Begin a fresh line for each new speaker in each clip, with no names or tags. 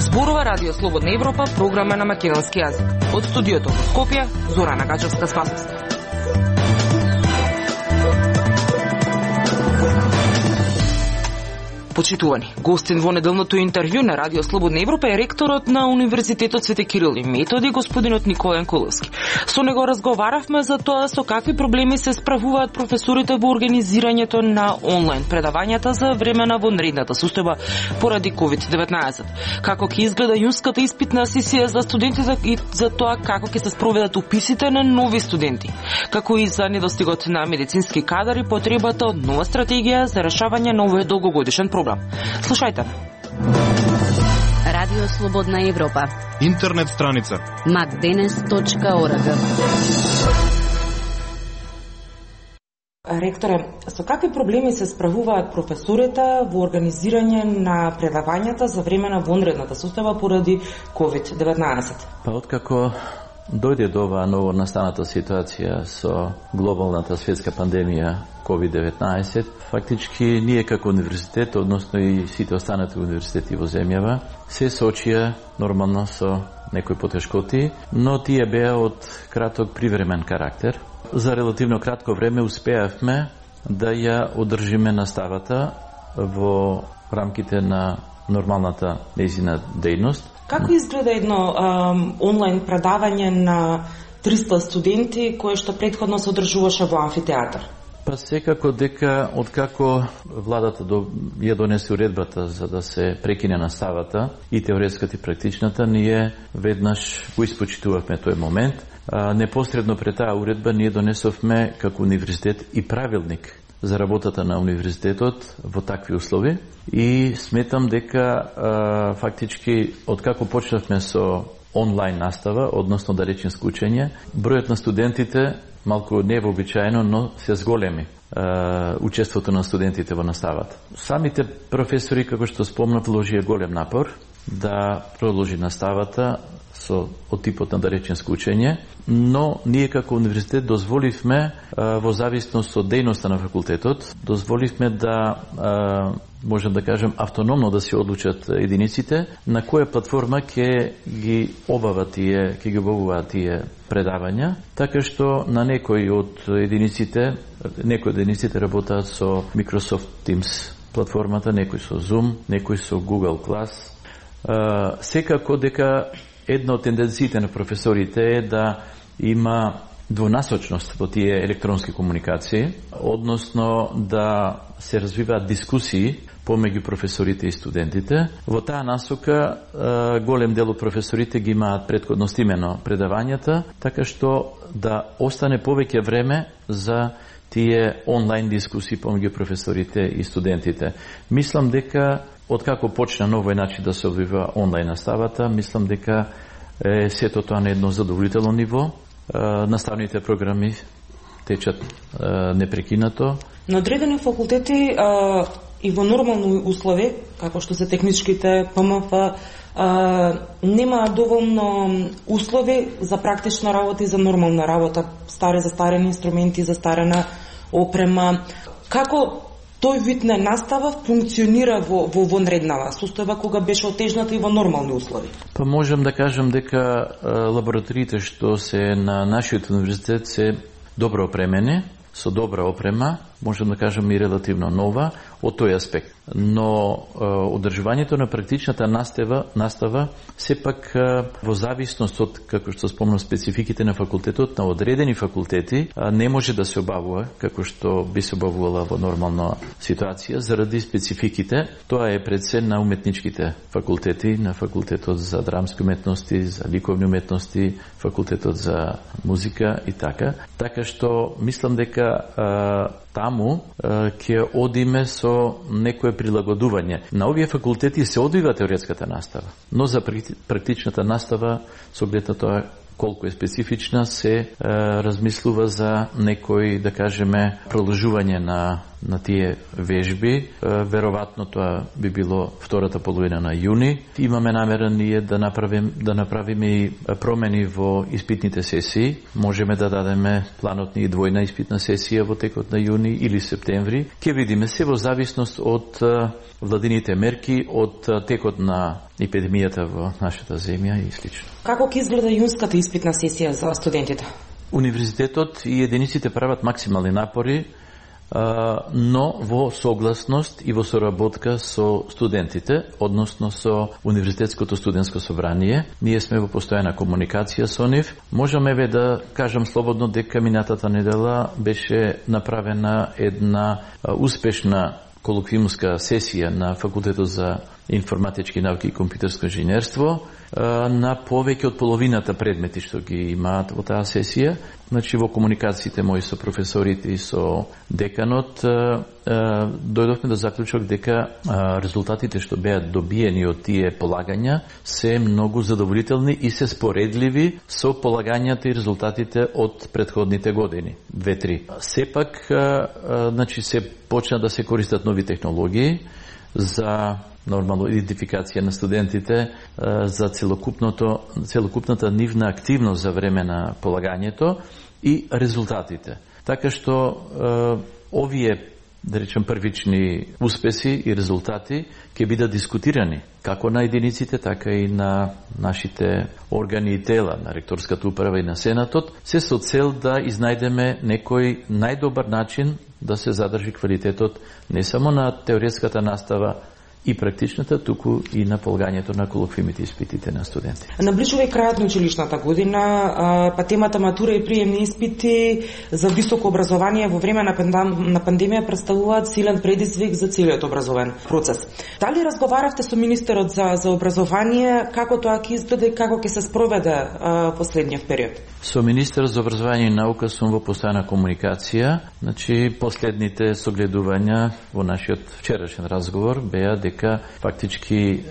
Зборува Радио Слободна Европа, програма на македонски јазик. Од студиото во Скопје, Зорана Гаџевска-Спасовска. Почитувани, гостин во неделното интервју на Радио Слободна Европа е ректорот на Универзитетот Свети Кирил и Методи, господинот Никола Јанкуловски. Со него разговаравме за тоа со какви проблеми се справуваат професорите во организирањето на онлайн предавањата за време на вонредната состојба поради COVID-19. Како ќе изгледа јунската испитна сесија за студентите и за тоа како ќе се спроведат уписите на нови студенти, како и за недостигот на медицински кадар и потребата од нова стратегија за решавање на овој долгогодишен проблем. Слушајте.
Радио Слободна Европа.
Интернет страница
macdenes.org.
Ректоре, со какви проблеми се справуваат професорите во организирање на предавањата за време на вонредната состојба поради COVID-19?
Па откако дојде до оваа ново настаната ситуација со глобалната светска пандемија COVID-19, фактички ние како универзитет, односно и сите останати универзитети во земјава, се соочија нормално со некои потешкоти, но тие беа од краток привремен карактер. За релативно кратко време успеавме да ја одржиме наставата во рамките на нормалната нејзина дејност.
Како изгледа едно онлайн предавање на 300 студенти кое што претходно се одржуваше во амфитеатар?
Па секако дека откако владата ја донесе уредбата за да се прекине наставата и теоретската и практичната, ние веднаш го испочитувавме тој момент. Непосредно пред таа уредба ние донесовме како универзитет и правилник за работата на универзитетот во такви услови и сметам дека фактички откако почнавме со онлайн настава, односно далечинско учење, бројот на студентите малку невообичаено, но се зголеми учеството на студентите во наставата. Самите професори, како што спомнав, вложија голем напор да продолжи наставата од типот на далечинско учење, но ние како универзитет дозволивме, во зависност од дејноста на факултетот, дозволивме да, можем да кажем, автономно да се одлучат единиците на која платформа ќе ги обават тие предавања, така што на некои од единиците работаат со Microsoft Teams платформата, некои со Zoom, некои со Google Class. Секако дека една од тенденциите на професорите е да има двонасочност во тие електронски комуникации, односно да се развиваат дискусии помеѓу професорите и студентите. Во таа насока голем дел од професорите ги имаат претходност имено предавањата, така што да остане повеќе време за тие онлайн дискусии помеѓу професорите и студентите. Мислам дека откако почна на овој начин да се одвива онлайн наставата, мислам дека сето тоа на едно задоволително ниво. Наставните програми течат непрекинато. На
одредени факултети и во нормални услови, како што се техничките ПМФ, нема доволно услови за практична работа и за нормална работа, застарени инструменти, застарена опрема. Како тој вид на настава функционира во вонреднава состојба кога беше отежната и во нормални услови?
Па можем да кажем дека лабораториите што се на нашиот универзитет се добро опремени, со добра опрема, можем да кажем и релативно нова од тој аспект. Но одржувањето на практичната настава сепак во зависност од, како што спомнав, спецификите на факултетот, на одредени факултети не може да се обавува како што би се обавувала во нормална ситуација заради спецификите. Тоа е пред се на уметничките факултети, на факултетот за драмски уметности, за ликовни уметности, факултетот за музика и така. Така што мислам дека таму ќе одиме со некое прилагодување. На овие факултети се одвива теоретската настава, но за практичната настава, со оглед на тоа колку е специфична, се размислува за некој, да кажеме, продолжување на на тие вежби. Веројатно тоа би било втората половина на јуни. Имаме намера ние да направиме и промени во испитните сесии. Можеме да дадеме планот ни двојна испитна сесија во текот на јуни или септември. Ке видиме се во зависност од владините мерки, од текот на епидемијата во нашата земја и слично.
Како ќе изгледа јунската испитна сесија за студентите?
Универзитетот и единиците прават максимални напори, но во согласност и во соработка со студентите, односно со Универзитетското студентско собрание. Ние сме во постојана комуникација со нив. Можеме да кажам слободно дека минатата недела беше направена една успешна колоквиумска сесија на Факултетот за информатички науки и компјутерско инженерство на повеќе од половината предмети што ги имаат во таа сесија. Значи во комуникациите мои со професорите и со деканот дојдовме до заклучок дека резултатите што беа добиени од тие полагања се многу задоволителни и се споредливи со полагањата и резултатите од претходните години, 2-3. Сепак, значи се почна да се користат нови технологии за нормално идентификација на студентите, за целокупната нивна активност за време на полагањето и резултатите. Така што овие, да речем, првични успеси и резултати ќе бидат дискутирани како на единиците, така и на нашите органи и тела, на ректорската управа и на Сенатот, се со цел да изнајдеме некој најдобар начин да се задржи квалитетот не само на теоретската настава и практичната, туку и на полагањето на колоквиумите испитите на студенти.
Наближува и крајот на училишната година, па темата матура и приемни испити за високо образование во време на пандемија представуваат силен предизвик за целиот образовен процес. Дали разговаравте со министерот за образование, како тоа ќе изгледа и како ќе се спроведе последниот период?
Со министерот за образование и наука сум во постојана комуникација. Значи, последните согледувања во нашиот вчерашен разговор беа дека фактички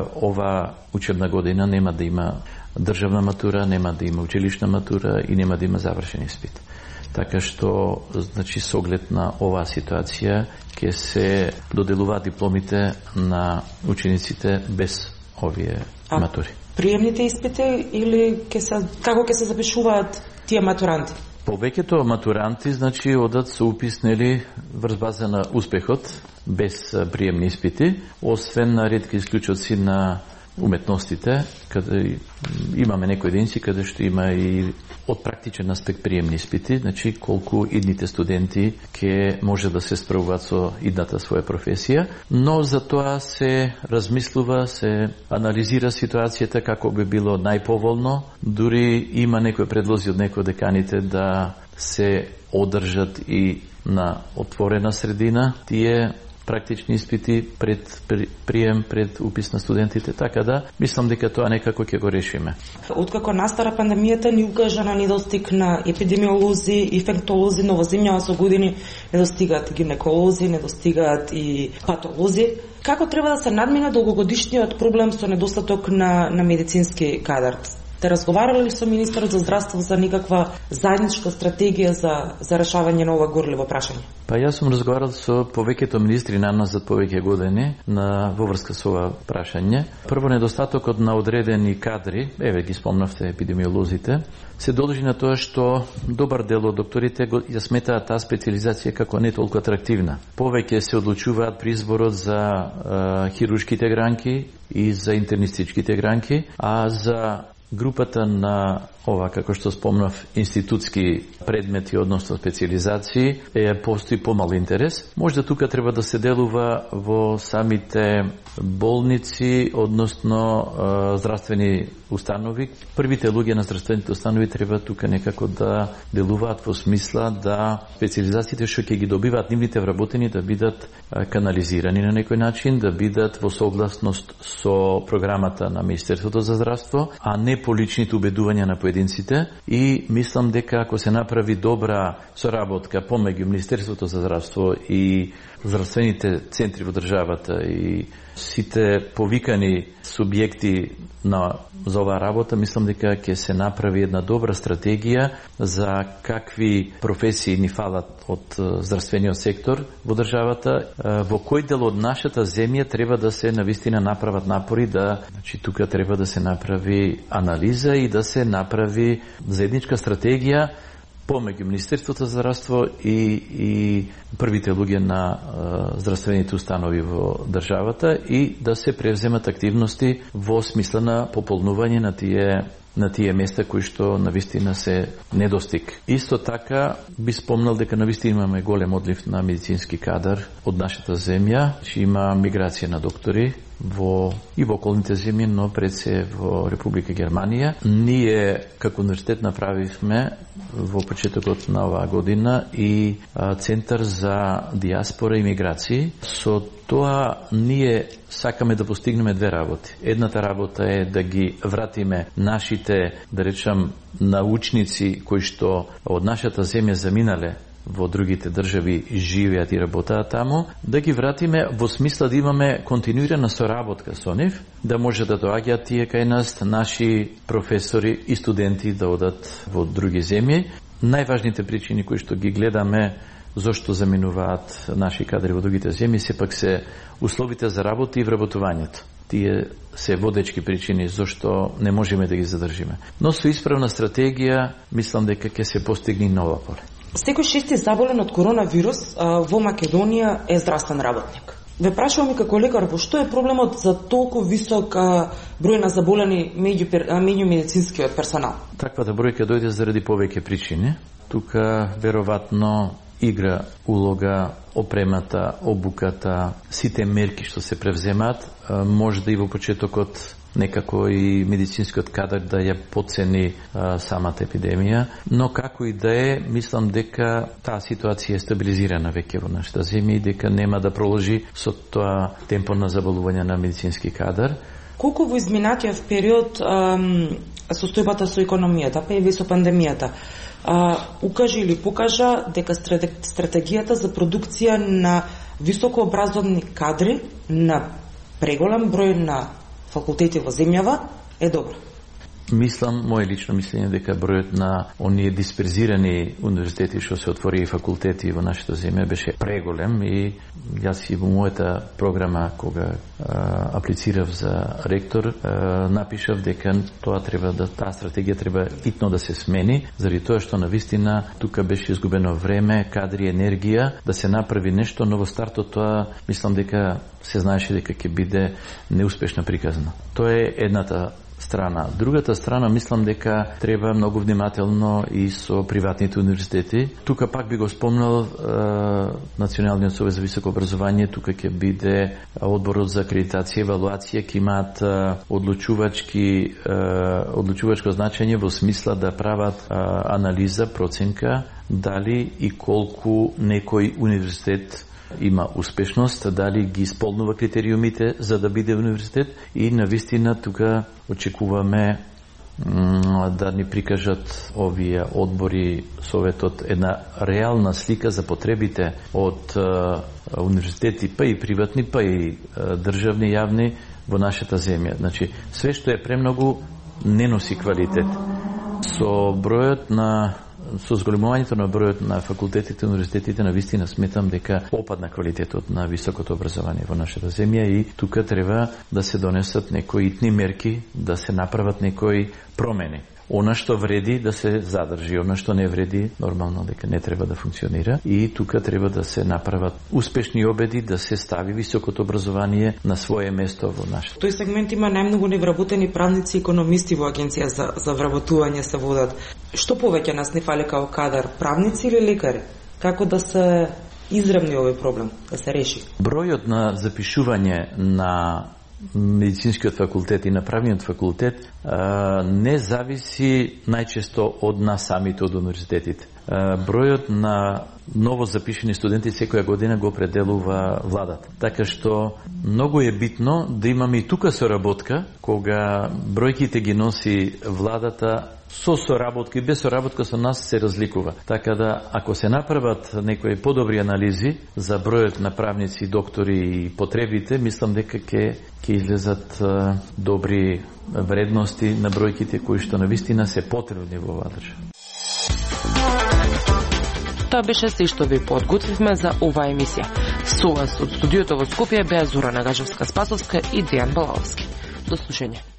ова учебна година нема да има државна матура, нема да има училишна матура и нема да има завршен испит. Така што, значи, со оглед на оваа ситуација ќе се доделуваат дипломите на учениците без овие матури.
Приемните испити или како ќе се запишуваат тие матуранти?
Повеќето матуранти, значи, одат со упис, нели, врз база на успехот, без приемни испити, освен на ретки исклучоци на уметностите, каде имаме некои единици каде што има и од практичен аспект приемни испити, значи колку идните студенти ќе може да се справуваат со идната своја професија, но за тоа се размислува, се анализира ситуацијата како би било најповолно, дури има некои предлози од некои деканите да се одржат и на отворена средина тие практични испити пред прием, пред упис на студентите, така да мислам дека тоа некако ќе го решиме.
Откако настара пандемијата ни укажа на недостиг на епидемиолози, инфектолози, но во земјава со години недостигаат гинеколози, недостигаат и патолози. Како треба да се надмине долгогодишниот проблем со недостаток на медицински кадар? Те разговарали ли со министерот за здравство за никаква заедничка стратегија за решавање на ова горливо прашање?
Па јас сум разговарал со повеќето министри на нас за повеќе години во врска со ова прашање. Прво, недостатокот на одредени кадри, еве ги спомнавте епидемиолозите, се должи на тоа што добар дел од докторите ја сметаат таа специализација како не толку атрактивна. Повеќе се одлучуваат при изборот за хируршките гранки и за интернистичките гранки, а за групата на ова, како што спомнав, институтски предмети, односно специализации, постои помал интерес. Можда тука треба да се делува во самите болници, односно здравствени установи. Првите луѓе на здравствените установи треба тука некако да делуваат во смисла да специализациите што ќе ги добиваат нивните вработени да бидат канализирани на некој начин, да бидат во согласност со програмата на Министерството за здравство, а не по личните убедувања на поединците. И мислам дека ако се направи добра соработка помеѓу Министерството за здравство и здравствените центри во државата и сите повикани субјекти за оваа работа, мислам дека ќе се направи една добра стратегија за какви професии ни фалат од здравствениот сектор во државата, во кој дел од нашата земја треба да се навистина направат напори значи тука треба да се направи анализа и да се направи заедничка стратегија помеѓу Министерството за здравство и првите луѓе на здравствените установи во државата и да се превземат активности во смисла на пополнување на тие места кои што навистина се недостиг. Исто така би спомнал дека навистина имаме голем одлив на медицински кадар од нашата земја, че има миграција на доктори и во околните земји, но пред се во Република Германија. Ние како универзитет направивме во почетокот на оваа година и Центар за диаспора и миграции. Со тоа ние сакаме да постигнеме две работи. Едната работа е да ги вратиме нашите, да речам, научници кои што од нашата земја заминале во другите држави, живеат и работаат таму, да ги вратиме во смисла да имаме континуирана соработка со нив, да може да доаѓаат тие кај нас наши професори и студенти да одат во други земји. Најважните причини кои што ги гледаме зошто заминуваат наши кадри во другите земји, сепак се условите за работа и вработувањето. Тие се водечки причини зошто не можеме да ги задржиме. Но со исправна стратегија, мислам дека ќе се постигне нова поле.
Секој шести заболен од коронавирус во Македонија е здравствен работник. Ве прашувам и како лекар, во што е проблемот за толку висок број на заболени меѓу медицинскиот персонал?
Таквата бројка дојде заради повеќе причини. Тука веројатно игра улога опремата, обуката, сите мерки што се превземаат, може да и во почетокот некако и медицинскиот кадар да ја подцени самата епидемија, но како и да е, мислам дека таа ситуација е стабилизирана веќе во нашата земја и дека нема да проложи со тоа темпо на заболување на медицински кадар.
Колку во изминатиот период состојбата со економијата, па и со пандемијата, укажа или покажа дека стратегијата за продукција на високообразовни кадри на преголем број на факултети во земјава е добро?
Мислам, моје лично мислење дека бројот на оние дисперзирани универзитети што се отвори и факултети во нашата земја беше преголем и јас и во мојата програма кога аплицирав за ректор напишав дека таа стратегија треба итно да се смени, заради тоа што навистина тука беше изгубено време, кадри, енергија да се направи нешто, но во стартот тоа мислам дека се знаеше дека ќе биде неуспешна приказна. Тоа е едната страна. Другата страна, мислам дека треба многу внимателно и со приватните универзитети. Тука пак би го спомнал Националниот совет за високо образование, тука ќе биде одборот за акредитација и евалуација, ќе имаат одлучувачко значење во смисла да прават анализа, проценка, дали и колку некој универзитет има успешност, дали ги исполнува критериумите за да биде универзитет и навистина тука очекуваме да ни прикажат овие одбори, советот, една реална слика за потребите од универзитети, па и приватни, па и државни, јавни во нашата земја. Значи, све што е премногу не носи квалитет. Со зголемувањето на бројот на факултетите и универзитетите навистина сметам дека опадна квалитетот на високото образование во нашата земја и тука треба да се донесат некои итни мерки, да се направат некои промени. Она што вреди да се задржи, она што не вреди нормално дека не треба да функционира и тука треба да се направат успешни обеди да се стави високото образование на свое место во нашата.
Тој сегмент има најмногу невработени правници и економисти во агенција за вработување се водат. Што повеќе нас не фали као кадар, правници или лекари? Како да се изравни овој проблем, да се реши?
Бројот на запишување на медицинскиот факултет и на правниот факултет не зависи најчесто од нас самите, од универзитетите. бројот на ново запишени студенти секоја година го определува владата. Така што многу е битно да имаме и тука соработка, кога бројките ги носи владата, со соработка и без соработка со нас се разликува. Така да, ако се направат некои подобри анализи за бројот на правници, доктори и потребите, мислам дека ќе излезат добри вредности на бројките кои што навистина се потребни во оваа држава.
Тоа беше се што ви подготвивме за оваа емисија. Со вас од студиото во Скопје беа Зора Нагажевска-Спасовска и Дејан Балаовски. До слушање.